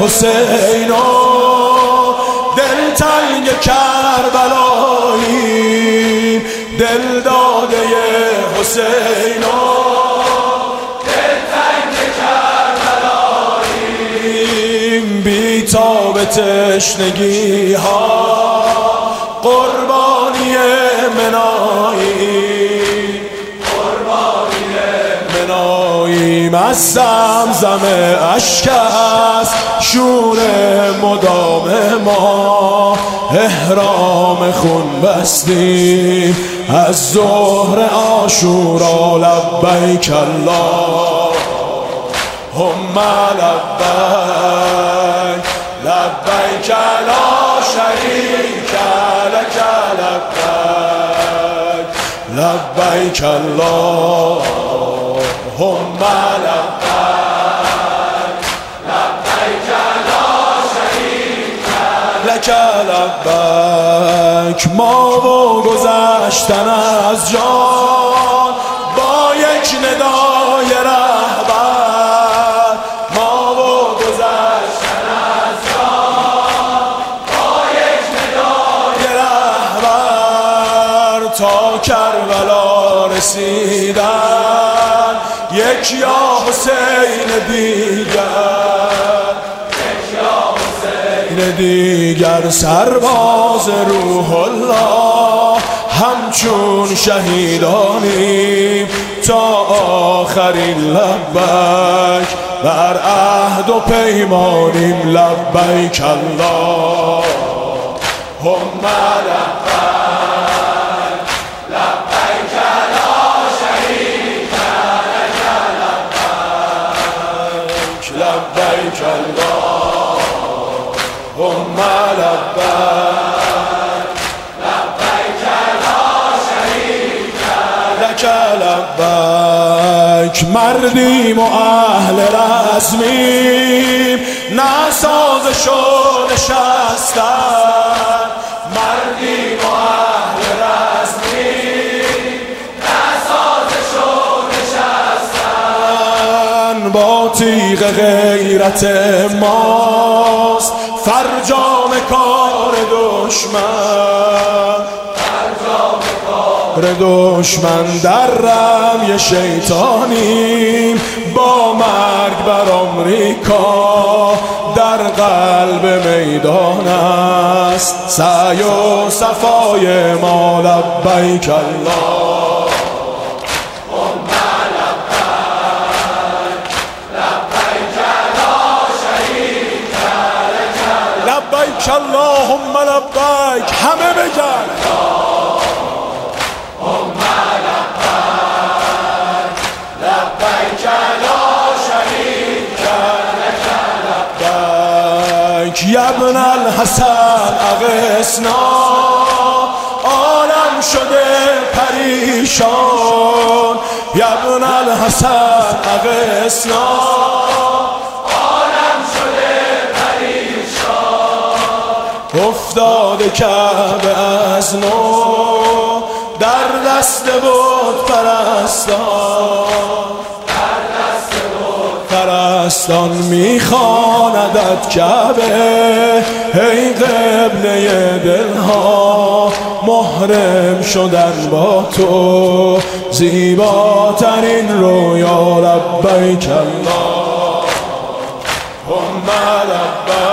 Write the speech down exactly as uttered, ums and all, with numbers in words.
حسینا دلتنگ کربلایی دل داده حسینا دلتنگ کربلایی بی تاب تشنگی ها قربانی منایی مناییم از زمزم اشک است شور مدام ما احرام خون بستیم از ظهر عاشورا لبیک اللهم لبیک لبیک لا شریک لک لبیک لبیک اللهم لبیک لبیک لا شریک لک لبیک ما و گذشتن از جان با یک ندای رهبر ما و گذشتن از جان با یک ندای رهبر تا کربلا رسیدن یک یا حسین دیگر یک یا حسین دیگر سرباز روح الله همچون شهیدانیم تا آخرین لبیک بر عهد و پیمانیم لبیک اللهم لبیک لبیک لا شریک لک لبیک لبیک اللهم لبیک لبیک لا شریک لک لبیک مردیم و اهل رزمیم نه سازش و نشستن مردیم و اهل رزمیم نه سازش و نشستن با تیغ غیرت ماست فرجام کار دشمن فرجام کار دشمن در رمی شیطانیم با مرگ بر آمریکا در قلب میدان است سعی و صفای ما لبیک اللهم لبیک لبیک لا شریک لک لبیک اللهم لبیک همه بگن اللهم لبیک لبیک لا شریک لک لبیک یا ابن الحسن اغثنا عالم شده پریشان یا ابن الحسن اغثنا عالم شده پریشان افتاده کعبه از نو در دست بت پرستان پرستان میخواندت کعبه ای قبله دلها محرم شدن با تو زیباترین رویا لبیک اللهم لبیک